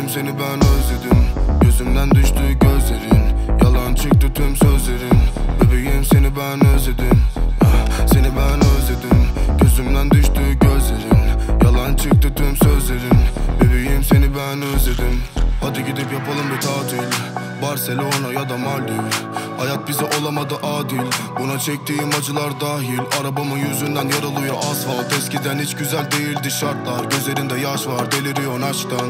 Bebeğim seni ben özledim. Gözümden düştü gözlerin, yalan çıktı tüm sözlerin. Bebeğim seni ben özledim. Seni ben özledim. Gözümden düştü gözlerin, yalan çıktı tüm sözlerin. Bebeğim seni ben özledim. Hadi gidip yapalım bir tatil, Barcelona ya da Maldiv. Hayat bize olamadı adil, buna çektiğim acılar dahil. Arabamın yüzünden yaralıyor asfalt. Eskiden hiç güzel değildi şartlar. Gözlerinde yaş var, deliriyorsun aşktan.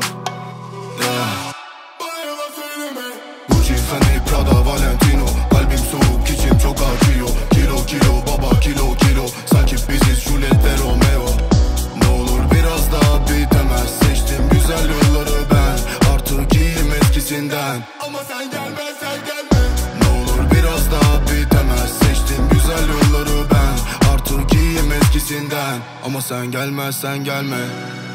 Gucci, Fendi, Prada, Valentino. Kalbim soğuk, içim çok acıyor. Kilo kilo baba, kilo kilo. Sanki biziz Juliet'le Romeo. Ne olur biraz daha bitemez. Seçtim güzel yolları ben, artık iyiyim eskisinden. Ama sen gelmezsen gelme. Ne olur biraz daha bitemez. Seçtim güzel yolları ben, artık iyiyim eskisinden. Ama sen gelmezsen gelme.